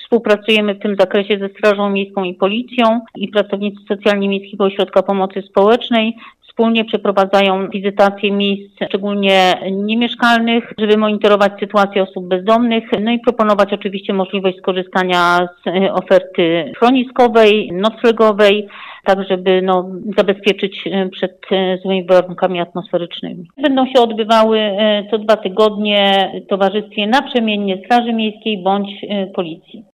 Współpracujemy w tym zakresie ze Strażą Miejską i Policją i pracownicy socjalni Miejskiego Ośrodka Pomocy Społecznej wspólnie przeprowadzają wizytacje miejsc szczególnie niemieszkalnych, żeby monitorować sytuację osób bezdomnych, no i proponować oczywiście możliwość skorzystania z oferty schroniskowej, noclegowej, tak żeby zabezpieczyć przed złymi warunkami atmosferycznymi. Będą się odbywały co 2 tygodnie w towarzystwie naprzemiennie Straży Miejskiej bądź Policji.